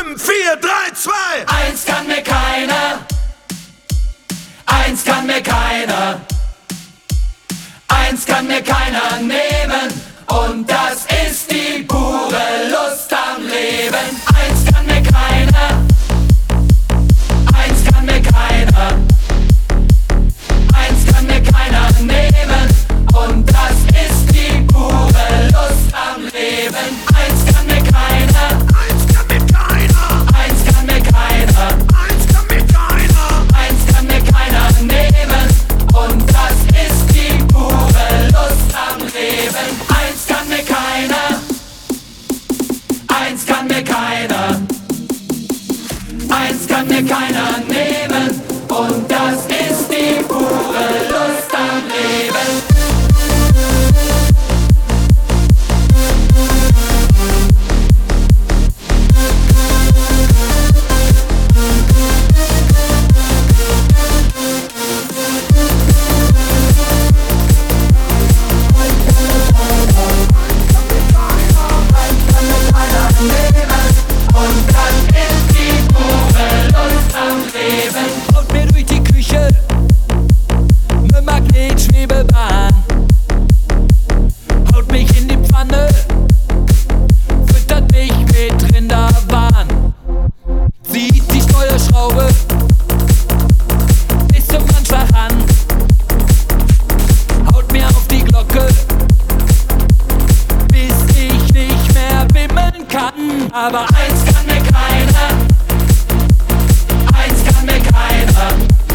5, 4, 3, 2. Eins kann mir keiner, eins kann mir keiner, eins kann mir keiner nehmen, und das ist die pure Lust am Leben. Eins kann mir keiner, eins kann mir keiner, eins kann mir keiner nehmen, und das ist die pure Lust am Leben. Eins kann mir keiner, Eins kann mir keiner, eins kann mir keiner, eins kann mir keiner, eins kann mir keiner nehmen, und das ist die pure Lust am Leben. Eins kann mir keiner, eins kann mir keiner, eins kann mir keiner nehmen, und das ist die pure Lust am Leben. Haut mir durch die Küche ne Magnetschwebebahn, haut mich in die Pfanne, füttert mich mit Rinderwahn, zieht die Steuerschraube bis zum Anschlag an, haut mir auf die Glocke, bis ich nicht mehr bimmeln kann. Aber eins kann mir keiner, eins kann mir keiner,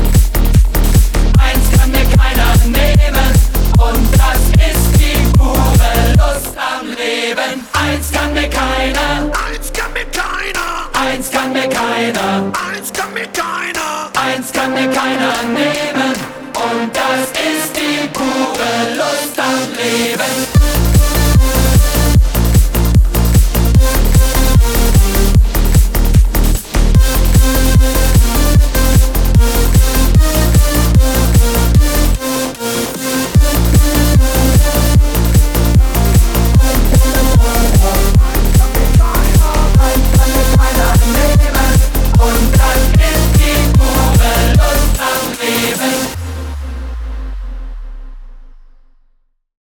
eins kann mir keiner nehmen, und das ist die pure Lust am Leben. Eins kann mir keiner, eins kann mir keiner, eins kann mir keiner, eins kann mir keiner, eins kann mir keiner nehmen, und das